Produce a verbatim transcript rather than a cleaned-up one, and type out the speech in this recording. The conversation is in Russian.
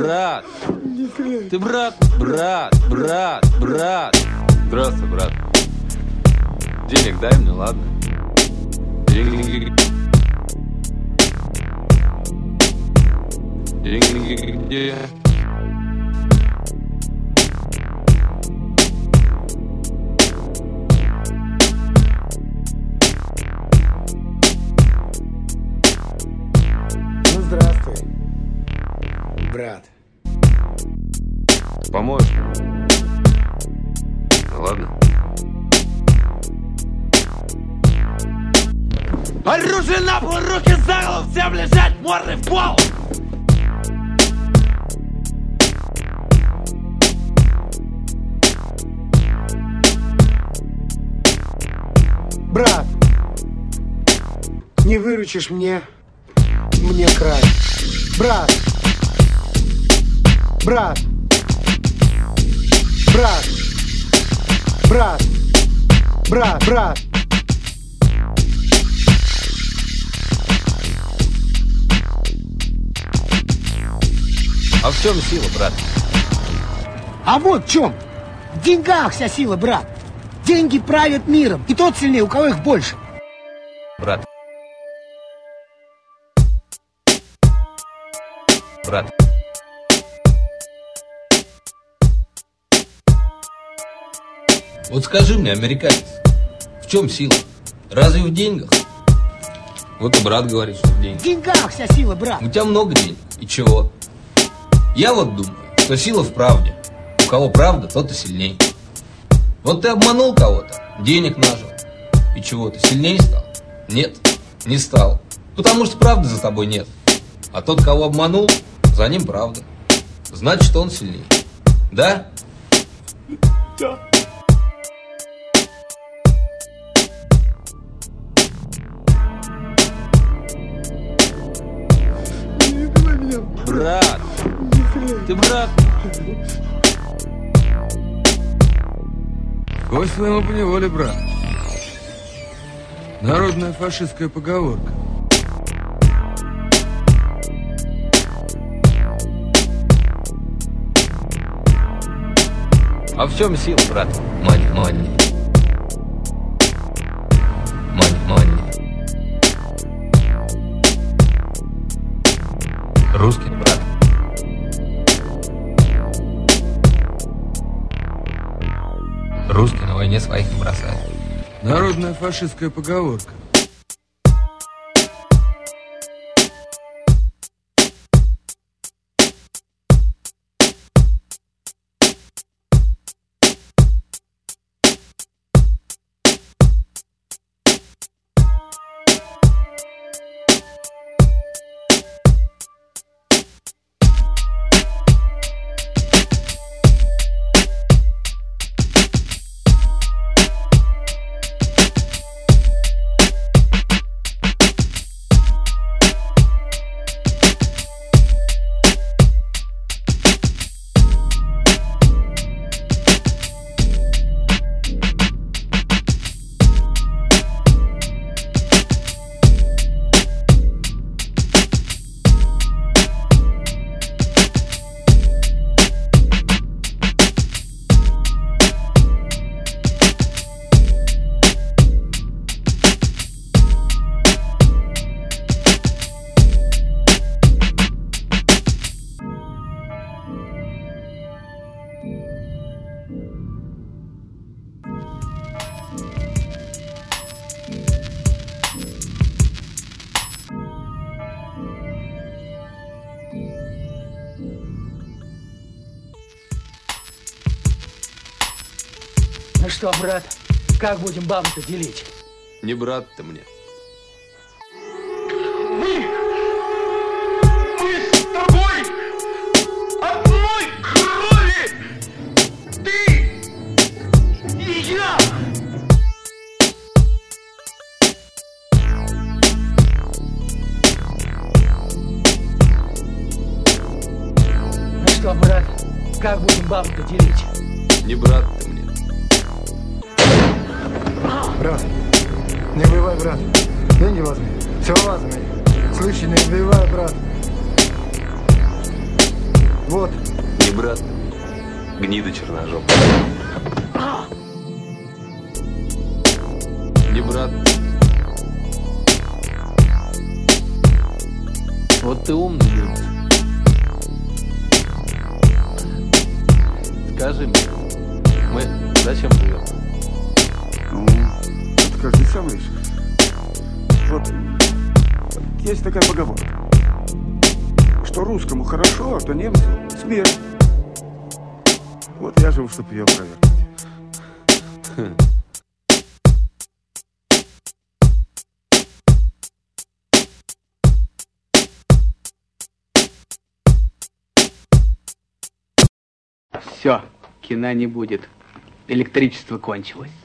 Брат! Ты брат! Брат! Брат! Брат! Здравствуй, брат. Денег дай мне, ладно? Деньги. Деньги где? Ну, здравствуй, брат. Поможешь? Ну, ладно. Оружие на пол, руки за голову, всем лежать, мордой в пол! Брат, не выручишь мне, мне край. Брат, брат, брат, брат, брат, брат. А в чем сила, брат? А вот в чем. В деньгах вся сила, брат. Деньги правят миром, и тот сильнее, у кого их больше. Брат. Брат. Вот скажи мне, американец, в чем сила? Разве в деньгах? Вот и брат говорит, что в деньгах. В деньгах вся сила, брат. У тебя много денег. И чего? Я вот думаю, что сила в правде. У кого правда, тот и сильней. Вот ты обманул кого-то, денег нажил. И чего, ты сильнее стал? Нет, не стал. Потому что правды за тобой нет. А тот, кого обманул, за ним правда. Значит, он сильнее. Да? Да. Брат! Ты брат! Сквозь своему поневоле, брат. Народная фашистская поговорка. А в чем сила, брат? Мани, мани. Мани, мани. Русский, брат. Русский на войне своих не бросает. Народная фашистская поговорка. Ну что, брат, как будем бабу-то делить? Не брат ты мне. Мы, мы с тобой одной крови! Ты и я! Ну что, брат, как будем бабу-то делить? Не брат ты мне. Брат, не убивай, брат. Деньги возьми. Все возьми. Слышь, не убивай, брат. Вот. Не брат, гнида черножопа. Не брат. Вот ты умный, Юнус. Скажи мне, мы зачем живем? Ну, это каждый сам решит. Вот, есть такая поговорка, что русскому хорошо, а то немцу смерть. Вот я живу, чтобы ее проверить. Все, кино не будет. Электричество кончилось.